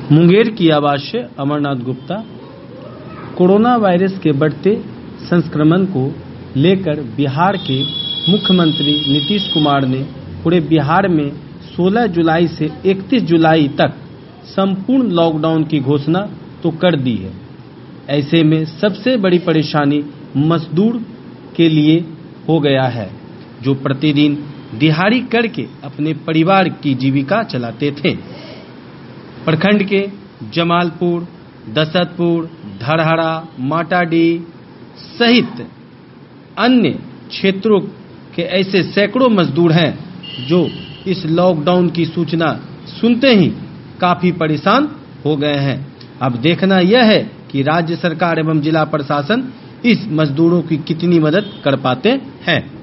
मुंगेर की आवाज से अमरनाथ गुप्ता। कोरोना वायरस के बढ़ते संक्रमण को लेकर बिहार के मुख्यमंत्री नीतीश कुमार ने पूरे बिहार में 16 जुलाई से 31 जुलाई तक संपूर्ण लॉकडाउन की घोषणा तो कर दी है। ऐसे में सबसे बड़ी परेशानी मजदूर के लिए हो गया है, जो प्रतिदिन दिहाड़ी करके अपने परिवार की जीविका चलाते थे। प्रखंड के जमालपुर, दशरथपुर, धरहरा, माटाडीह सहित अन्य क्षेत्रों के ऐसे सैकड़ों मजदूर हैं जो इस लॉकडाउन की सूचना सुनते ही काफी परेशान हो गए हैं। अब देखना यह है कि राज्य सरकार एवं जिला प्रशासन इस मजदूरों की कितनी मदद कर पाते हैं।